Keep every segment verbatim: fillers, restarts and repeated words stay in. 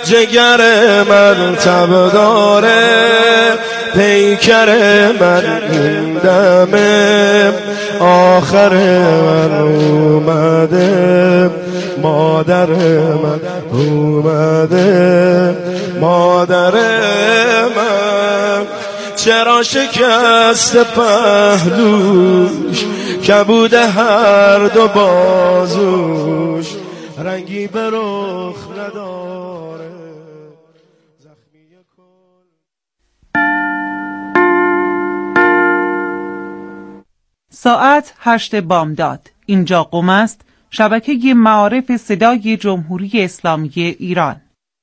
جگر من تب داره، پیکر من این دمه، آخر من اومده، مادر من اومده، مادر من چرا شکست پهلوش، کبود هر دو بازوش، رنگی به رخ نداره، زخمی کل. ساعت هشت بامداد. اینجا قم است، شبکه معارف صدای جمهوری اسلامی ایران.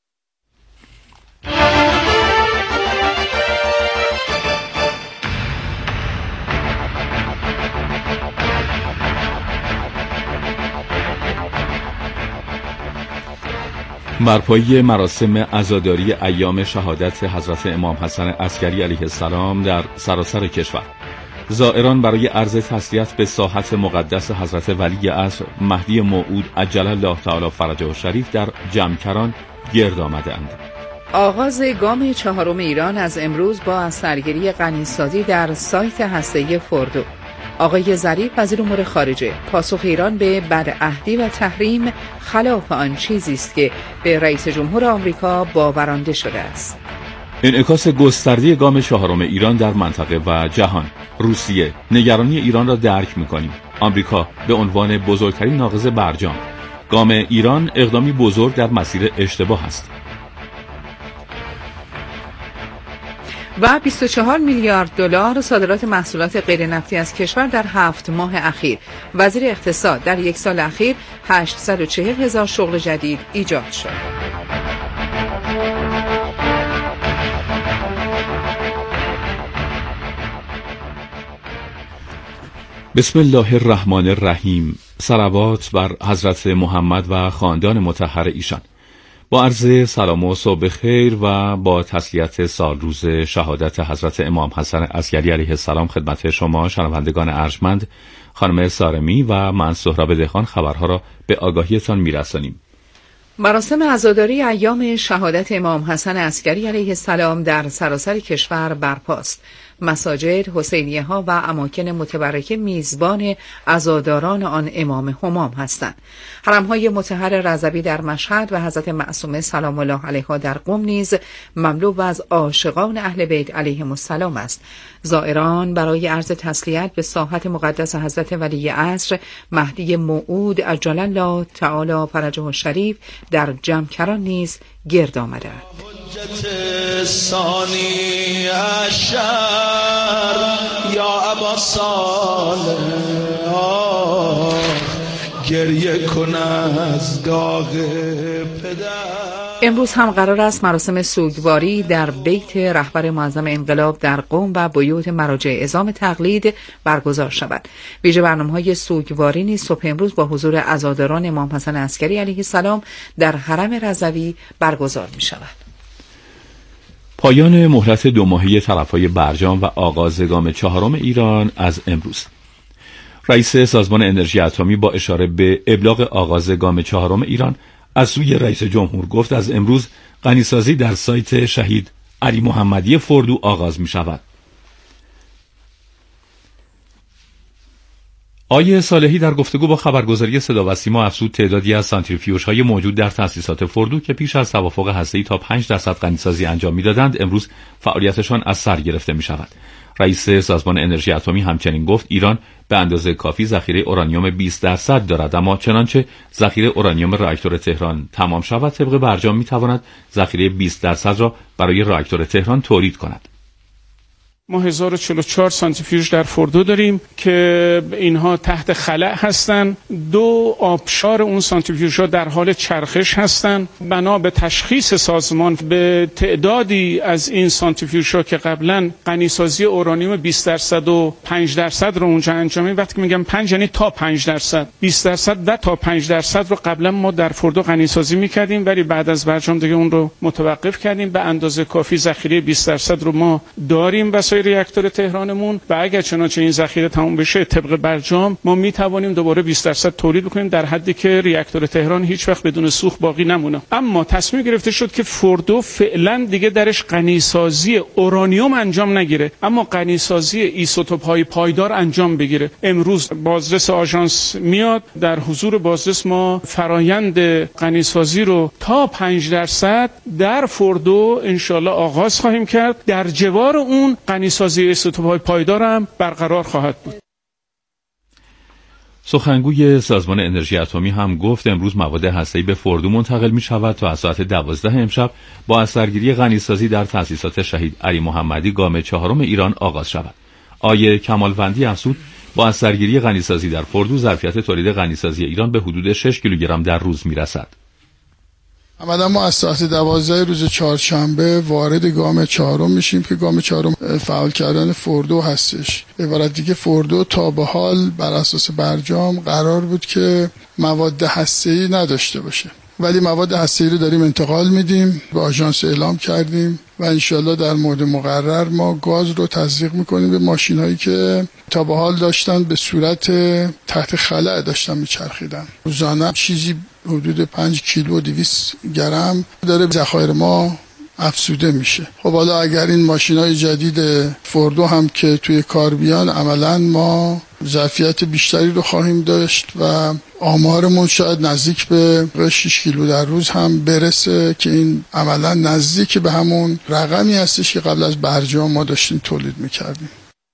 برپایی مراسم عزاداری ایام شهادت حضرت امام حسن عسکری علیه السلام در سراسر کشور، زائران برای عرض تسلیت به ساحت مقدس حضرت ولی عصر مهدی موعود عجل الله تعالی فرجه الشریف در جمکران گرد آمدند. آغاز گام چهارم ایران از امروز با از سرگیری غنیسازی در سایت هسته‌ای فردو. آقای ظریف وزیر امور خارجه پاسخ ایران به بدعهدی و تحریم خلاف آن چیزی است که به رئیس جمهور آمریکا باورانده شده است. انعکاس گسترده گام چهارم ایران در منطقه و جهان. روسیه نگرانی ایران را درک می‌کنیم. آمریکا به عنوان بزرگترین ناقض برجام. گام ایران اقدامی بزرگ در مسیر اشتباه است. و بیست و چهار میلیارد دلار صادرات محصولات غیر نفتی از کشور در هفت ماه اخیر. وزیر اقتصاد در یک سال اخیر هشتصد و چهل هزار شغل جدید ایجاد شد. بسم الله الرحمن الرحیم. صلوات بر حضرت محمد و خاندان مطهر ایشان. با عرض سلام و صبح خیر و با تسلیت سال روز شهادت حضرت امام حسن عسکری علیه السلام خدمت شما شنوندگان ارجمند، خانم سارمی و من سهراب دهقان خبرها را به آگاهیتان میرسانیم. مراسم عزاداری ایام شهادت امام حسن عسکری علیه السلام در سراسر کشور برپاست. مساجد، حسینیه ها و اماکن متبرکه میزبان عزاداران آن امام همام هستند. حرم های مطهر رضوی در مشهد و حضرت معصومه سلام الله علیها در قم نیز مملو از عاشقان اهل بیت علیهم السلام است. زائران برای عرض تسلیت به ساحت مقدس حضرت ولی عصر مهدی موعود عجل الله تعالی فرجه الشریف در جمکران نیز گرد آمدند. ثانی عشر یا ابا صالح، گریه کن از داغ پدر. امروز هم قرار است مراسم سوگواری در بیت رهبر معظم انقلاب در قم و بیوت مراجع عظام تقلید برگزار شود. ویژه برنامه‌های سوگواری نیز صبح امروز با حضور عزاداران امام حسن عسکری علیه السلام در حرم رضوی برگزار می شود. پایان مهلت دو ماهه طرف‌های برجام و آغاز گام چهارم ایران از امروز. رئیس سازمان انرژی اتمی با اشاره به ابلاغ آغاز گام چهارم ایران از سوی رئیس جمهور گفت از امروز غنیسازی در سایت شهید علی محمدی فردو آغاز می شود. آیه صالحی در گفتگو با خبرگزاری صدا و سیما افزود تعدادی از سانتریفیوژهای موجود در تأسیسات فردو که پیش از توافق هسته‌ای تا پنج درصد غنیسازی انجام می‌دادند امروز فعالیتشان از سر گرفته می‌شود. رئیس سازمان انرژی اتمی همچنین گفت ایران به اندازه کافی ذخیره اورانیوم بیست درصد دارد، اما چنانچه ذخیره اورانیوم راکتور تهران تمام شود طبق برجام می‌تواند ذخیره بیست درصد را برای راکتور تهران تولید کند. ما هزار و چهل و چهار سانتریفیوژ در فردو داریم که اینها تحت خلأ هستند. دو آبشار اون سانتریفیوژها در حال چرخش هستند. بنا به تشخیص سازمان به تعدادی از این سانتریفیوژها که قبلا غنیسازی اورانیوم بیست درصد و پنج درصد رو اونجا انجام میدیم، وقتی میگم پنج یعنی تا پنج درصد، بیست درصد و تا پنج درصد رو قبلا ما در فردو غنیسازی میکردیم، ولی بعد از برجام دیگه اون رو متوقف کردیم. به اندازه کافی ذخیره بیست درصد رو ما داریم و اساسای ریاکتور تهرانمون و اگر چنانچه این ذخیره تموم بشه طبق برجام ما می توانیم دوباره بیست درصد تولید بکنیم در حدی که ریاکتور تهران هیچ وقت بدون سوخت باقی نمونه. اما تصمیم گرفته شد که فردو فعلا دیگه درش غنیسازی اورانیوم انجام نگیره، اما غنیسازی ایزوتوپ‌های پایدار انجام بگیره. امروز بازرس آژانس میاد، در حضور بازرس ما فرایند غنیسازی رو تا پنج درصد در فردو انشالله آغاز خواهیم کرد. در جوار اون غنیسازی ایزوتوپ‌های پایدار هم برقرار خواهد بود. سخنگوی سازمان انرژی اتمی هم گفت امروز مواد هسته‌ای به فردو منتقل می شود تا از ساعت دوازده امشب با اثرگیری غنیسازی در تأسیسات شهید علی محمدی گام چهارم ایران آغاز شود. آیه کمالوندی افزود با اثرگیری غنیسازی در فردو ظرفیت تولید غنیسازی ایران به حدود شش کیلوگرم در روز می رسد. عملا ما از ساعت دوازده روز چهارشنبه وارد گام چهارم میشیم که گام چهارم فعال کردن فردو هستش. به عبارت دیگه فردو تا به حال بر اساس برجام قرار بود که مواد هسته‌ای نداشته باشه، ولی مواد هسته‌ای رو داریم انتقال میدیم، به آژانس اعلام کردیم و انشالله در مورد مقرر ما گاز رو تزریق میکنیم به ماشین هایی که تا به حال داشتن به صورت تحت خلأ داشتن میچرخیدن. روزانه چیزی حدود پنج کیلو و دویست گرم داره ذخایر ما افزوده میشه. خب حالا اگر این ماشینای جدید فردو هم که توی کار بیان عملا ما ظرفیت بیشتری رو خواهیم داشت و آمارمون شاید نزدیک به شش کیلو در روز هم برسه که این عملا نزدیک به همون رقمی هستش که قبل از برجام ما داشتیم تولید میکردیم.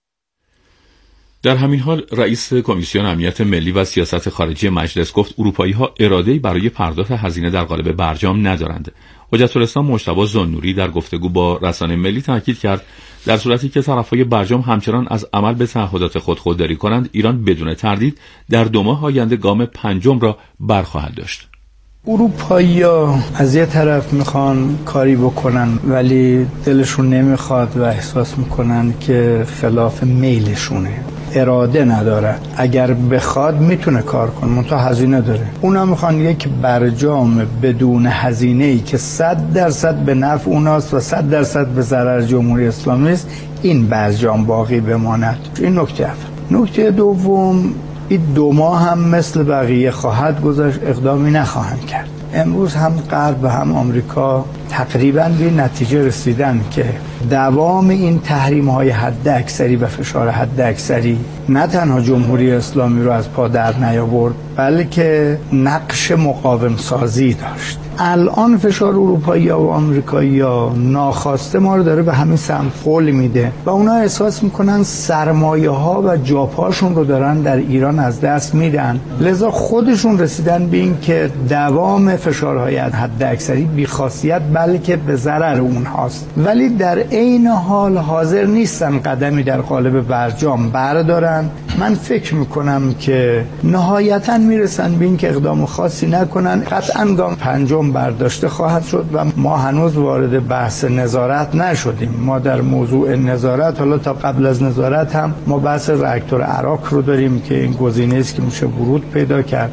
در همین حال رئیس کمیسیون امنیت ملی و سیاست خارجی مجلس گفت اروپایی‌ها اراده‌ای برای پرداخت هزینه در قالب برجام ندارند. حجت الاسلام مجتبی ذوالنوری در گفتگو با رسانه ملی تاکید کرد در صورتی که طرف‌های برجام همچنان از عمل به تعهدات خود خودداری کنند، ایران بدون تردید در دو ماه آینده گام پنجم را برخواهد داشت. اروپایی‌ها از یه طرف میخوان کاری بکنن ولی دلشون نمیخواد و احساس میکنن که خلاف میلشونه، اراده نداره. اگر بخواد میتونه کار کنه، منتها هزینه داره. اونا میخوان یک برجام بدون هزینه‌ای که صد درصد به نفع اوناست و صد درصد به ضرر جمهوری اسلامی است، این برجام باقی بماند. این نکته اول. نکته دوم، این دو ماه هم مثل بقیه خواهد گذشت، اقدامی نخواهند کرد. امروز هم غرب و هم آمریکا تقریباً به نتیجه رسیدن که دوام این تحریم‌های حد اکثری و فشار حد اکثری نه تنها جمهوری اسلامی رو از پا در نیاورد بلکه نقش مقاوم سازی داشت. الان فشار اروپایی‌ها و آمریکایی‌ها ناخواسته ما رو داره به همین سمت قول میده و اونا احساس میکنن سرمایه‌ها و جاپاشون رو دارن در ایران از دست میدن، لذا خودشون رسیدن به این که دوام فشارهای حد اکثری بی‌خاصیت بلکه به ضرر اونهاست، ولی در عین حال حاضر نیستن قدمی در قالب برجام بردارن. من فکر میکنم که نهایتاً میرسن به این که اقدام خاصی نکنن. قطعاً گام پنجم برداشته خواهد شد و ما هنوز وارد بحث نظارت نشدیم. ما در موضوع نظارت، حالا تا قبل از نظارت هم ما بحث راکتور عراق رو داریم که این گزینه است که میشه ورود پیدا کرد.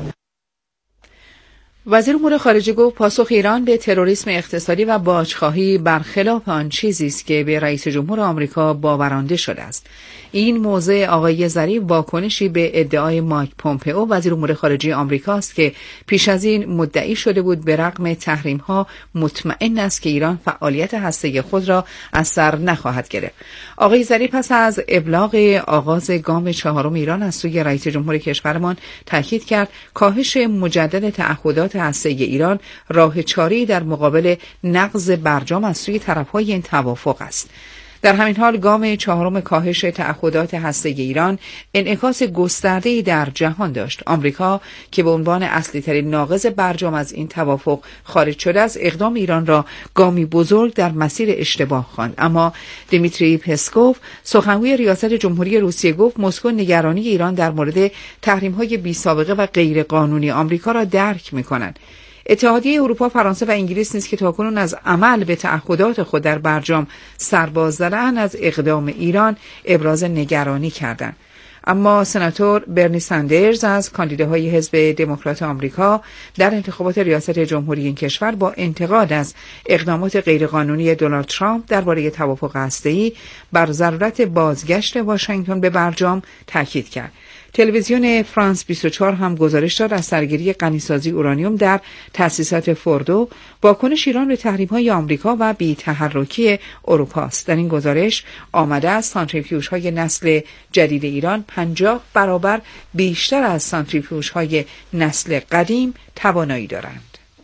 وزیر امور خارجه گفت پاسخ ایران به تروریسم اقتصادی و باجخواهی برخلاف آن چیزی است که به رئیس جمهور آمریکا باورانده شده است. این موضع آقای ظریف واکنشی به ادعای مایک پومپئو وزیر امور خارجه آمریکا است که پیش از این مدعی شده بود به رغم تحریم‌ها مطمئن است که ایران فعالیت هسته‌ای خود را از سر نخواهد گرفت. آقای ظریف پس از ابلاغ آغاز گام چهارم ایران از سوی رئیس جمهور کشورمان تاکید کرد کاهش مجدد تعهدات هسته‌ای ایران راه چاره‌ای در مقابل نقض برجام از سوی طرف‌های این توافق است. در همین حال گام چهارم کاهش تعهدات هسته‌ای ایران انعکاس گسترده‌ای در جهان داشت. آمریکا که به عنوان اصلی ترین ناقض برجام از این توافق خارج شده است، اقدام ایران را گامی بزرگ در مسیر اشتباه خواند. اما دیمیتری پسکوف سخنگوی ریاست جمهوری روسیه گفت مسکو نگرانی ایران در مورد تحریم‌های بی‌سابقه و غیرقانونی آمریکا را درک می‌کند. اتحادیه اروپا، فرانسه و انگلیس نیز که تاکنون از عمل به تعهدات خود در برجام سرباز زدند، از اقدام ایران ابراز نگرانی کردند. اما سناتور برنی ساندرز از کاندیداهای حزب دموکرات آمریکا در انتخابات ریاست جمهوری این کشور با انتقاد از اقدامات غیرقانونی دونالد ترامپ درباره توافق هسته‌ای بر ضرورت بازگشت واشنگتن به برجام تاکید کرد. تلویزیون فرانس بیست و چهار هم گزارش داد از سرگیری غنیسازی اورانیوم در تأسیسات فوردو واکنش ایران به تحریم‌های آمریکا و بی‌تحرکی اروپا است. در این گزارش آمده است سانتریفیوژهای نسل جدید ایران پنجاه برابر بیشتر از سانتریفیوژهای نسل قدیم توانایی دارند.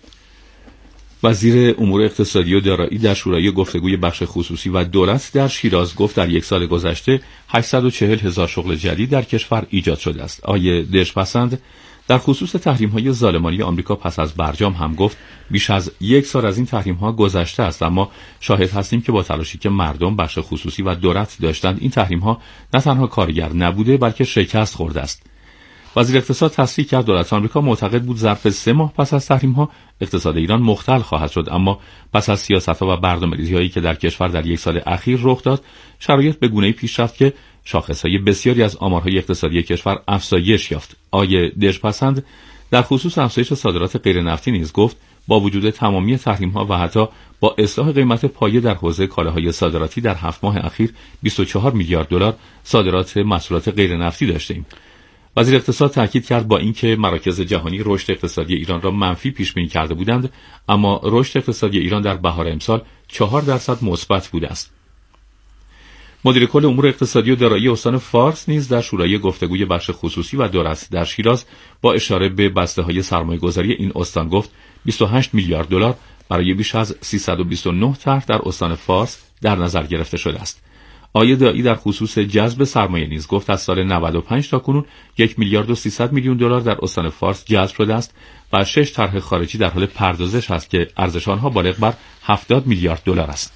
وزیر امور اقتصادی و دارایی در شورای گفتگوی بخش خصوصی و دولت در شیراز گفت در یک سال گذشته هشتصد و چهل هزار شغل جدید در کشور ایجاد شده است. آقای دژپسند در خصوص تحریم‌های ظالمانه آمریکا پس از برجام هم گفت بیش از یک سال از این تحریم‌ها گذشته است، اما شاهد هستیم که با تلاشی که مردم، بخش خصوصی و دولت داشتند این تحریم‌ها نه تنها کارگر نبوده بلکه شکست خورده است. وزیر اقتصاد تصریح کرد دولت آمریکا معتقد بود ظرف سه ماه پس از تحریم‌ها اقتصاد ایران مختل خواهد شد، اما پس از سیاست‌ها و برنامه‌ریزی‌هایی که در کشور در یک سال اخیر رخ داد، شرایط به گونه‌ای پیش رفت که شاخص‌های بسیاری از آمارهای اقتصادی کشور افزایش یافت. آقای دژپسند در خصوص افزایش صادرات غیرنفتی نیز گفت با وجود تمامی تحریم‌ها و حتی با اصلاح قیمت پایه در حوزه کالاهای صادراتی در هفت ماه اخیر بیست و چهار میلیارد دلار صادرات محصولات غیرنفتی داشتیم. وزیر اقتصاد تاکید کرد با اینکه مراکز جهانی رشد اقتصادی ایران را منفی پیش بینی کرده بودند، اما رشد اقتصادی ایران در بهار امسال چهار درصد مثبت بوده است. مدیر کل امور اقتصادی و دارایی استان فارس نیز در شورای گفتگوی بخش خصوصی و دولت در شیراز با اشاره به بسته‌های سرمایه‌گذاری این استان گفت بیست و هشت میلیارد دلار برای بیش از سیصد و بیست و نه طرح در استان فارس در نظر گرفته شده است. آقای دایی در خصوص جذب سرمایه نیز گفت از سال نود و پنج تا کنون یک میلیارد و سیصد میلیون دلار در استان فارس جذب شده است و شش طرح خارجی در حال پردازش است که ارزش آنها بالغ بر هفتاد میلیارد دلار است.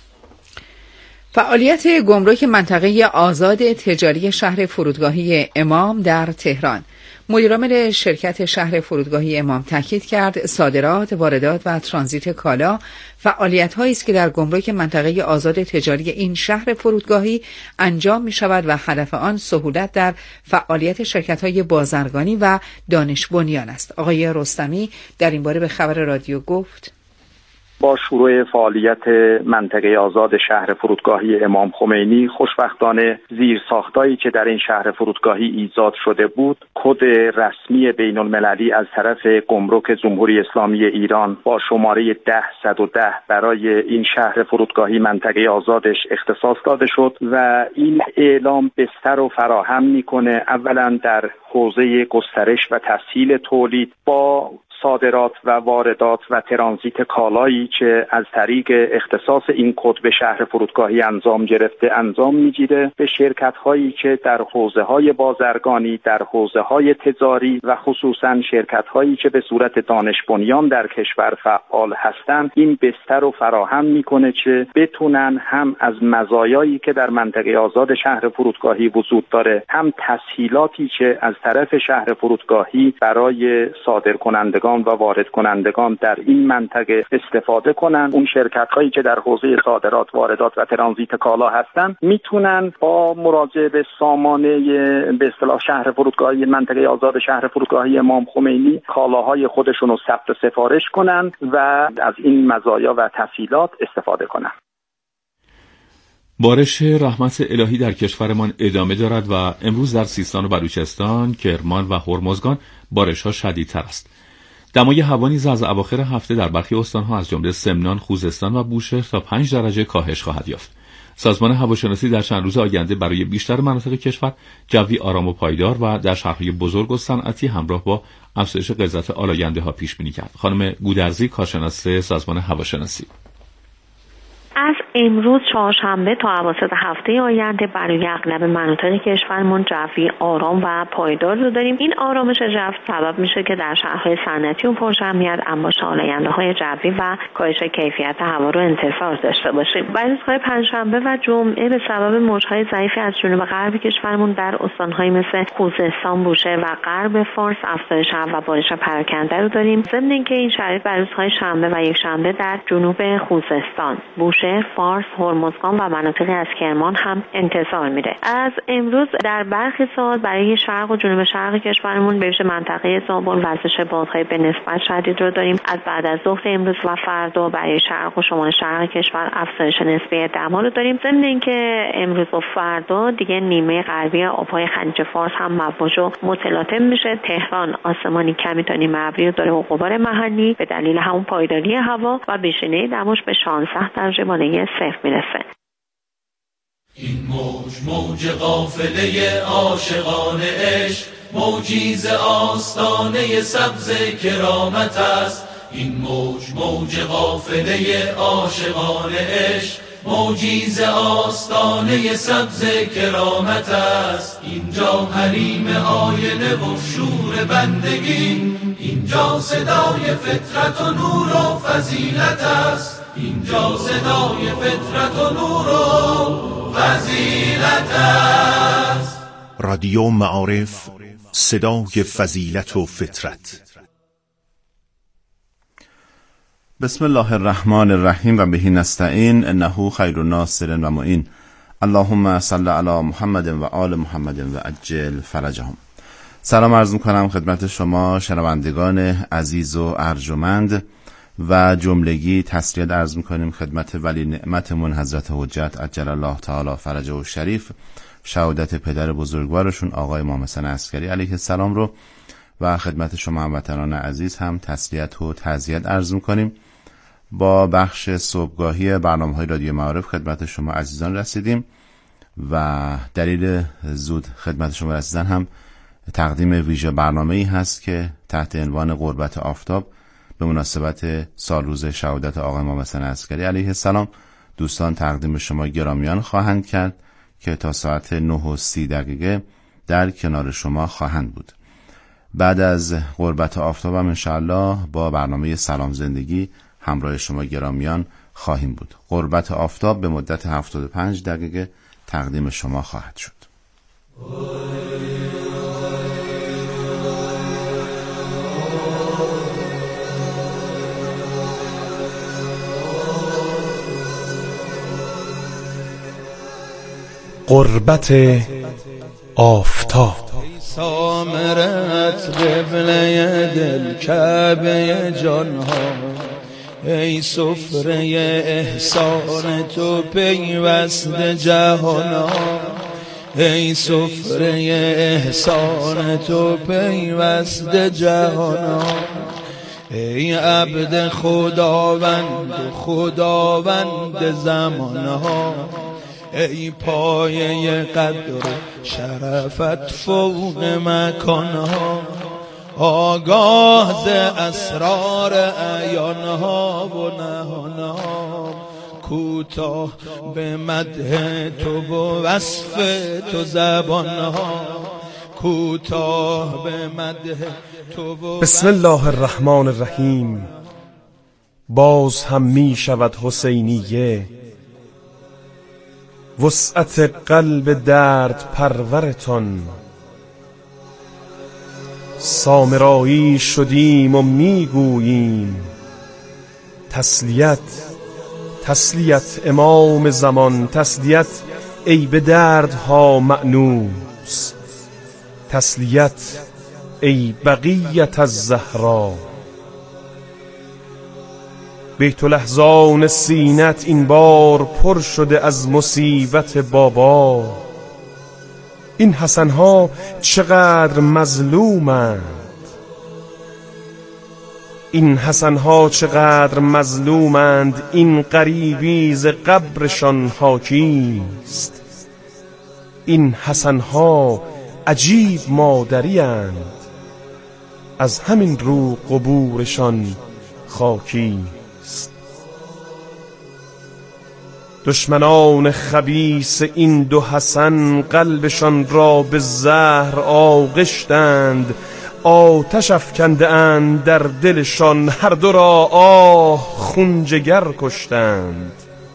فعالیت گمرک منطقه آزاد تجاری شهر فرودگاهی امام در تهران. مدیرعامل شرکت شهر فرودگاهی امام تاکید کرد صادرات، واردات و ترانزیت کالا فعالیت‌هایی است که در گمرک منطقه آزاد تجاری این شهر فرودگاهی انجام می‌شود و هدف آن سهولت در فعالیت شرکت‌های بازرگانی و دانش بنیان است. آقای رستمی در این باره به خبر رادیو گفت با شروع فعالیت منطقه آزاد شهر فرودگاهی امام خمینی خوشبختانه زیرساختایی که در این شهر فرودگاهی ایجاد شده بود کد رسمی بین المللی از طرف گمرک جمهوری اسلامی ایران با شماره ده صد و ده برای این شهر فرودگاهی منطقه آزادش اختصاص داده شد و این اعلام بستر رو فراهم میکنه اولا در حوزه گسترش و تسهیل تولید با صادرات و واردات و ترانزیت کالایی که از طریق اختصاص این کد به شهر فرودگاهی انجام گرفته انجام میگیره به شرکت‌هایی که در حوزه‌های بازرگانی، در حوزه‌های تجاری و خصوصاً شرکت‌هایی که به صورت دانش بنیان در کشور فعال هستند این بستر رو فراهم میکنه که بتونن هم از مزایایی که در منطقه آزاد شهر فرودگاهی وجود داره هم تسهیلاتی که از طرف شهر فرودگاهی برای صادرکنندگان و وارد کنندگان در این منطقه استفاده کنن. اون شرکت هایی که در حوزه صادرات، واردات و ترانزیت کالا هستن میتونن با مراجعه به سامانه به اصطلاح شهر فرودگاهی منطقه آزاد شهر فرودگاهی امام خمینی کالاهای خودشون رو ثبت و سفارش کنن و از این مزایا و تسهیلات استفاده کنن. بارش رحمت الهی در کشورمان ادامه دارد و امروز در سیستان و بلوچستان، کرمان و هرمزگان بارش‌ها شدیدتر است. دمای هوا نیز از اواخر هفته در برخی استان‌ها از جمله سمنان، خوزستان و بوشهر تا پنج درجه کاهش خواهد یافت. سازمان هواشناسی در چند روز آینده برای بیشتر مناطق کشور جوی آرام و پایدار و در شهرهای بزرگ و صنعتی همراه با افزایش غلظت آلاینده‌ها پیش بینی کرد. خانم گودرزی، کارشناس سازمان هواشناسی: از امروز چهارشنبه تا اواسط هفته آینده برای اغلب مناطق کشورمان جوی آرام و پایدار رو داریم. این آرامش جو سبب میشه که در شهرهای صنعتی و پرجمعیت انباشت آلاینده‌های جوی و کاهش کیفیت هوا رو انتظار داشته باشیم. برای روزهای پنجشنبه و جمعه به سبب موج‌های ضعیفی از جنوب غرب کشورمان در استان‌های مثل خوزستان، بوشهر و غرب فارس افزایش و بارش پراکنده رو داریم. ضمن اینکه این شرایط برای روزهای شنبه و یکشنبه در جنوب خوزستان، بوشهر، فارس فارس، هرمزگان و مناطقی از کرمان هم انتظار میره. از امروز در برخی ساعات برای شرق و جنوب شرق کشورمون به ویژه منطقه زابل وزش بادهای به نسبت شدید رو داریم. از بعد از ظهر امروز و فردا برای شرق و شمال شرق کشور افزایش نسبی دما رو داریم. ضمن اینکه امروز و فردا دیگه نیمه غربی آبهای خلیج فارس هم مواج و متلاطم میشه. تهران آسمانی کمی تا نیمه ابری داره و غبار محلی به دلیل همون پایداری هوا و بیشینه دماش به شانزده درجه بالای صفر میرسه. این موج موج قافله عاشقان عشق، موجی ز آستانه سبز کرامت است. این موج موج قافله عاشقان عشق، موجی ز آستانه سبز کرامت است. اینجا حریم آینه و شور بندگی، اینجا صدای فطرت و نور و فضیلت است. اینجا صدای فطرت و نور و فضیلت است. رادیو معارف، صدای فضیلت و فطرت. بسم الله الرحمن الرحیم و بهی نستعین انه خیر الناصر و معین. اللهم صل علی محمد و آل محمد و عجل فرجهم. سلام عرض میکنم خدمت شما شنوندگان عزیز و ارجمند و جملگی تسلیت عرض میکنیم خدمت ولی نعمتمون حضرت حجت عجل الله تعالی فرجه و شریف، شهادت پدر بزرگوارشون آقای امام حسن عسکری علیه السلام رو و خدمت شما هموطنان عزیز هم تسلیت و تعزیت عرض میکنیم. با بخش صبحگاهی برنامه‌های رادیو معارف خدمت شما عزیزان رسیدیم و دلیل زود خدمت شما رسیدن هم تقدیم ویژه برنامه‌ای هست که تحت عنوان قربت آفتاب به مناسبت سال روز شهادت آقای امام حسن عسکری علیه السلام دوستان تقدیم شما گرامیان خواهند کرد که تا ساعت نه و سی دقیقه در کنار شما خواهند بود. بعد از قربت آفتاب هم انشاءالله با برنامه سلام زندگی همراه شما گرامیان خواهیم بود. قربت آفتاب به مدت هفتاد و پنج دقیقه تقدیم شما خواهد شد. قربت آفتاب. سامرت قبله دل کعبه جانها، ای سفره احسان تو پیوست جهانا، ای سفره احسان تو پیوست جهانا، ای عبد خداوند خداوند زمانها، ای پایه قدر شرفت فوق مکانها، آگاه ز اسرار عیانها و نهانها، کوتاه به مدح تو و وصف تو زبانها، کوتاه به مدح تو و بسم الله الرحمن الرحیم. باز هم می شود حسینیه، وسعت قلب درد پرورتان، سامرایی شدیم و میگوییم تسلیت تسلیت امام زمان، تسلیت ای به دردها مأنوس، تسلیت ای بقیت الزهرا. بیت الاحزان سینت این بار پر شده از مصیبت بابا، این حسنها چقدر مظلومند، این حسنها چقدر مظلومند، این غریبی ز قبرشان حاکیست، این حسنها عجیب مادری اند، از همین رو قبورشان خاکی. دشمنان خبیث این دو حسن قلبشان را به زهر آغشتند، آتش افکنده اند در دلشان، هر دو را آه خون جگر کشتند.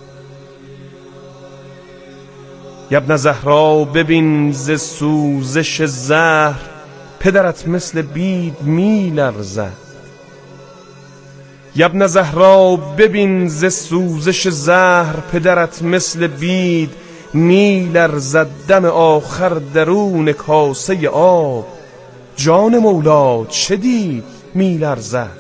ابن زهرا ببین ز سوزش زهر، پدرت مثل بید می لرزد، یبن زهرا ببین ز سوزش زهر، پدرت مثل بید میلرزد دم آخر درون کاسه آب. جان مولا چه دید میلرزد؟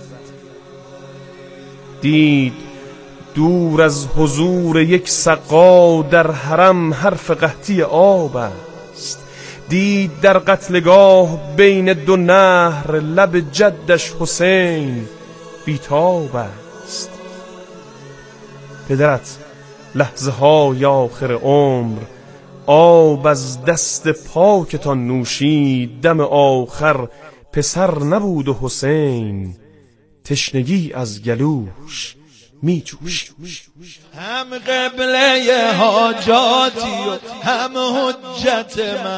دید دور از حضور یک سقا در حرم حرف قحطی آب است. دید در قتلگاه بین دو نهر لب جدش حسین بیتاب است. پدرت لحظه های آخر عمر آب از دست پاکتان نوشید. دم آخر پسر نبود و حسین تشنگی از گلوش می جوشید. هم قبله حاجاتی و هم حجت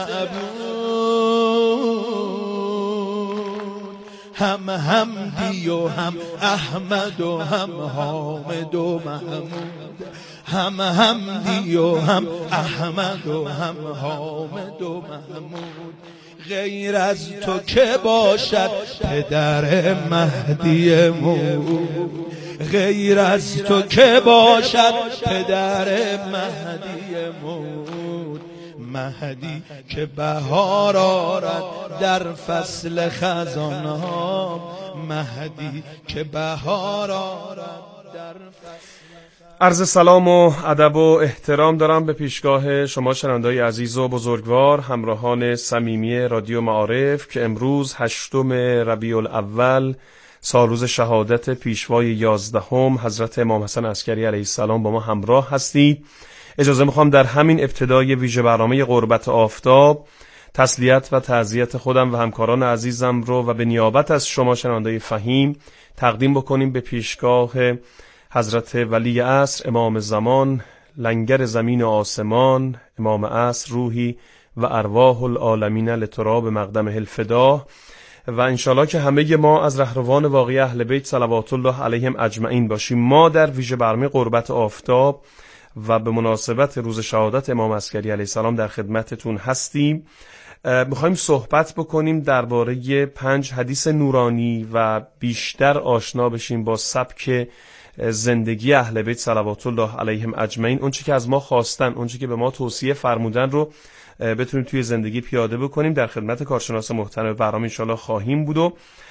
معبود، هم حمدی و هم احمد و هم حامد و محمود، هم حمدی و هم احمد و هم حامد و محمود. غیر از تو که باشد پدر مهدی مود، غیر از تو که باشد پدر مهدی مود. مهدی که بهار آرد در فصل خزانها، مهدی که بهار آرد در فصل. عرض سلام و ادب و احترام دارم به پیشگاه شما شنونده‌های عزیز و بزرگوار، همراهان صمیمی رادیو معارف که امروز هشتم ربیع الاول سالروز شهادت پیشوای یازدهم حضرت امام حسن عسکری علیه السلام با ما همراه هستید. اجازه میخوام در همین ابتدای ویژه برنامه قربت آفتاب تسلیت و تعزیت خودم و همکاران عزیزم رو و به نیابت از شما شنونده‌های فهیم تقدیم بکنیم به پیشگاه حضرت ولی عصر امام زمان، لنگر زمین و آسمان، امام عصر روحی و ارواح العالمین لتراب مقدم الفدا. و انشالله که همه ما از رهروان واقعی اهل بیت صلوات الله علیهم اجمعین باشیم. ما در ویژه برنامه قربت آفتاب و به مناسبت روز شهادت امام عسکری علیه السلام در خدمتتون هستیم. میخوایم صحبت بکنیم درباره پنج حدیث نورانی و بیشتر آشنا بشیم با سبک زندگی اهل بیت صلوات الله علیهم اجمعین. اون چی که از ما خواستن، اون چی که به ما توصیه فرمودن رو بتونیم توی زندگی پیاده بکنیم. در خدمت کارشناس محترم برنامه انشالله خواهیم بود و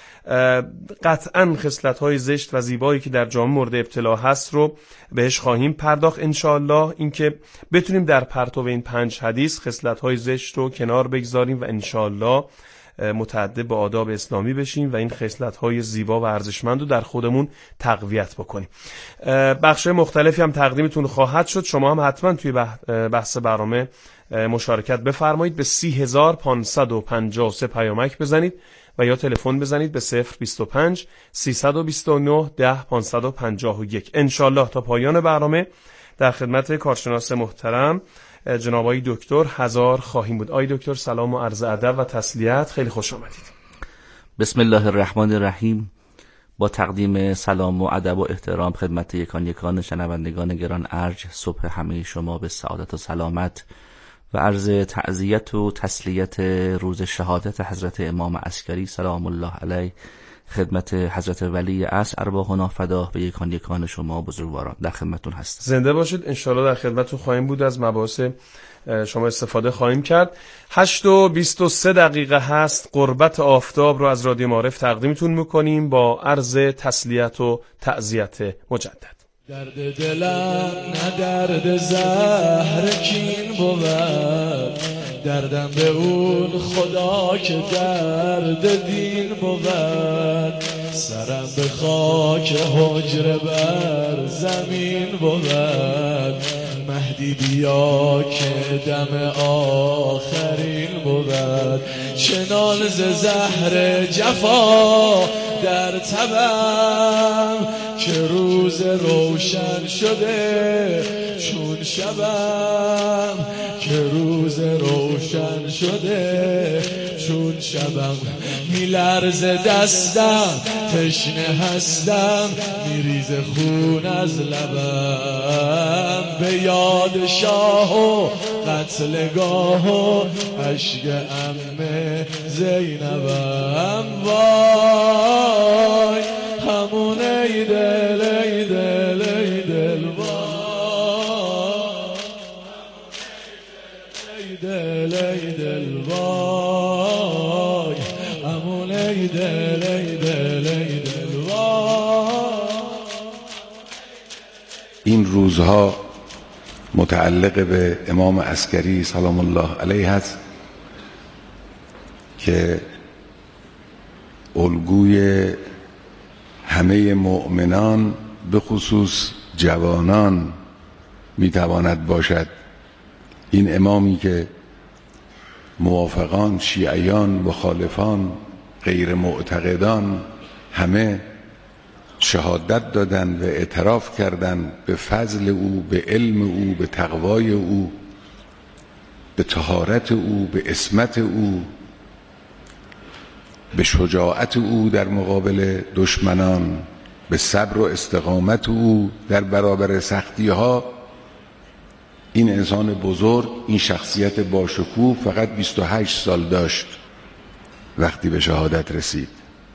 قطعاً خصلت‌های زشت و زیبایی که در جامعه مورد ابتلا هست رو بهش خواهیم پرداخت انشالله. اینکه بتونیم در پرتو این پنج حدیث خصلت‌های زشت رو کنار بگذاریم و انشالله متأدب به آداب اسلامی بشیم و این خصلت‌های زیبا و ارزشمند رو در خودمون تقویت بکنیم. بخش‌های مختلفی هم تقدیمتون خواهد شد. شما هم حتما توی بحث برنامه مشارکت بفرمایید. به سی هزار پانصد و پنجاه و سه پیامک بزنید و یا تلفن بزنید به صفر بیست و پنج سیصد و بیست و نه ده پانصد و پنجاه و یک. انشالله تا پایان برنامه در خدمت کارشناس محترم جناب آقای دکتر هزار خواهیم بود. آقای دکتر سلام و عرض ادب و تسلیت، خیلی خوش آمدید. بسم الله الرحمن الرحیم. با تقدیم سلام و ادب و احترام خدمت یکان یکان شنوندگان گران ارج، صبح همه شما به سعادت و سلامت و عرض تعزیت و تسلیت روز شهادت حضرت امام عسکری سلام الله علیه خدمت حضرت ولی عصر ارواحنا فدا به یکان یکان شما بزرگواران در خدمتتون هستم. زنده باشید. انشالله در خدمتتون خواهیم بود، از مباحث شما استفاده خواهیم کرد. هشت و بیست و سه دقیقه هست. قربت آفتاب رو از رادیو معارف تقدیمتون میکنیم با عرض تسلیت و تعزیت مجدد. درد دلم نه درد زهر کین بود، دردم به اون خدا که درد دین بود. سرم به خاک حجره بر زمین بود، مهدی بیا که دم آخرین بود. چنان ز زهر جفا در تبم که روز روشن شده چون شبم، که روز روشن شده چون شبم. میلرز دستم تشنه هستم، میریز خون از لبم. به یاد شاه و قتلگاه و عشق عمه زینبم. وای همونه ایده لیده لیده الوای لیده لیده الوای امون لیده لیده لیده الوای. این روزها متعلق به امام عسکری سلام الله علیه است که الگوی همه مؤمنان به خصوص جوانان میتواند باشد. این امامی که موافقان، شیعیان، مخالفان، غیر معتقدان همه شهادت دادن و اعتراف کردند به فضل او، به علم او، به تقوای او، به طهارت او، به عصمت او، به شجاعت او در مقابل دشمنان، به صبر و استقامت او در برابر سختی ها. این انسان بزرگ، این شخصیت باشکوه فقط بیست و هشت سال داشت وقتی به شهادت رسید.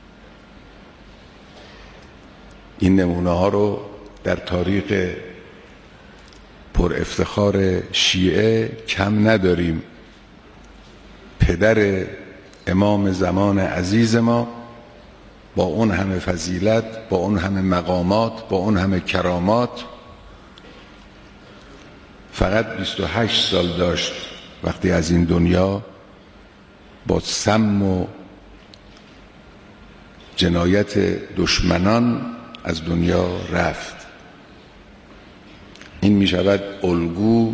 این نمونه ها رو در تاریخ پر افتخار شیعه کم نداریم. پدر امام زمان عزیز ما با اون همه فضیلت، با اون همه مقامات، با اون همه کرامات فقط بیست و هشت سال داشت وقتی از این دنیا با سم و جنایت دشمنان از دنیا رفت. این می شود الگو.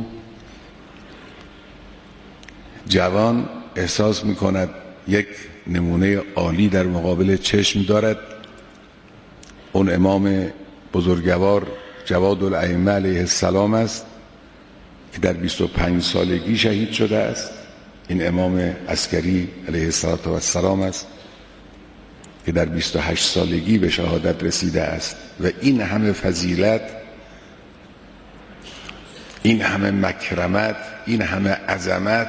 جوان احساس می کند یک نمونه عالی در مقابل چشم دارد. اون امام بزرگوار جواد الائمه علیه السلام است که در بیست و پنج سالگی شهید شده است. این امام عسکری علیه السلام است که در بیست و هشت سالگی به شهادت رسیده است. و این همه فضیلت، این همه مکرمت، این همه عظمت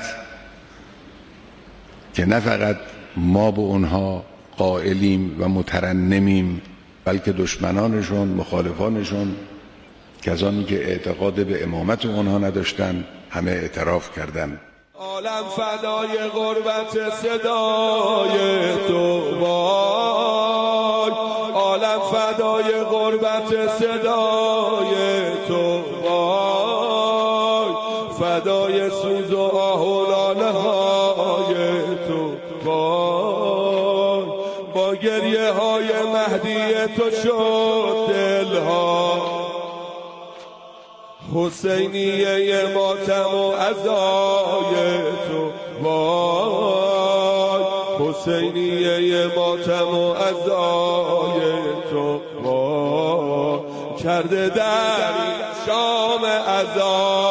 که نه فقط ما به اونها قائلیم و مترنمیم، بلکه دشمنانشون، مخالفانشون، کسانی که اعتقاد به امامت اونها نداشتن، همه اعتراف کردند. عالم فدای غربت صدای تو وای، عالم فدای غربت صدای تو وای، فدای سوز و آه و لاله های تو وای. با گریه های مهدی تو شد دلها، حسینیه ماتم و عزای تو وای، حسینیه ماتم و عزای تو وای. کرده در شام عزا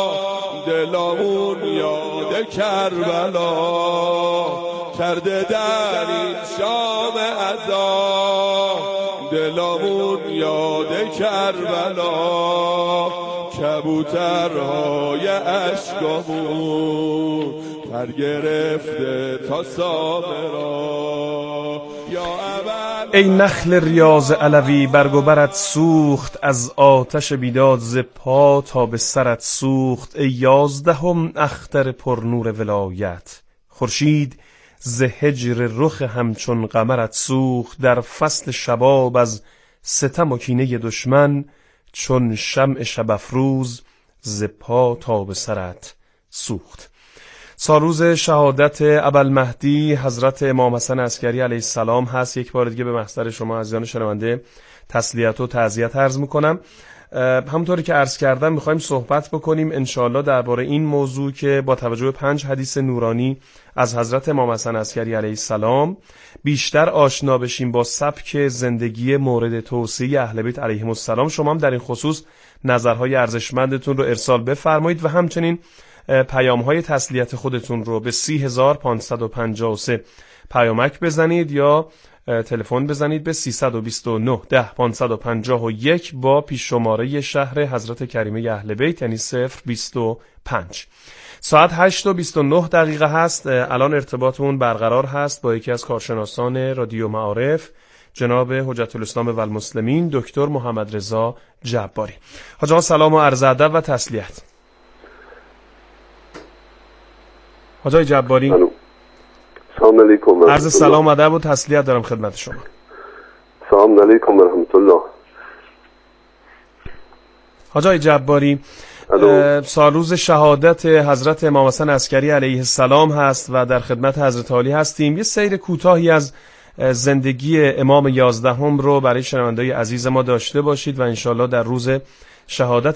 دلمون یاد کربلا، کرده در شام عزا دلمون یاد کربلا. کبوترهای اشکامون پر گرفته تا سامرا. ای نخل ریاض علوی برگ و برت سوخت، از آتش بیداد ز پا تا به سرت سوخت. ای یازدهم اختر پر نور ولایت، خورشید ز هجر رخ همچون قمرت سوخت. در فصل شباب از ستم و کینه دشمن، چون شمع شب افروز ز پا تا به سرت سوخت. سالروز شهادت ابوالمهدی حضرت امام حسن عسکری علیه السلام هست. یک بار دیگه به محضر شما عزیزان شنونده تسلیت و تعزیت عرض میکنم. همونطوری که عرض کردم میخوایم صحبت بکنیم انشاءالله درباره این موضوع که با توجه به پنج حدیث نورانی از حضرت امام حسن عسکری علیه السلام بیشتر آشنا بشیم با سبک زندگی مورد توصیه اهل بیت علیهم السلام. شما هم در این خصوص نظرهای ارزشمندتون رو ارسال بفرمایید و همچنین پیام‌های تسلیت خودتون رو به سی هزار و پانصد و پنجاه و سه پیامک بزنید یا تلفن بزنید به سیصد و بیست و نه ده پانصد و پنجاه و یک با پیش شماره شهر حضرت کریمه اهل بیت، یعنی صفر بیست و پنج. ساعت هشت و بیست و نه دقیقه هست. الان ارتباطمون برقرار هست با یکی از کارشناسان رادیو معارف، جناب حجت الاسلام و المسلمین دکتر محمد رضا جباری. حاج آقا سلام و عرض ادب و تسلیت. حاج آقای جباری سلام علیکم. عرض سلام و ادب و تسلیت دارم خدمت شما. سلام علیکم و رحمت الله. حاج آقای جباری سال روز شهادت حضرت امام حسن عسکری علیه السلام هست و در خدمت حضرت عالی هستیم. یه سیر کوتاهی از زندگی امام یازدهم رو برای شنوندگان عزیز ما داشته باشید و انشالله در روز شهادت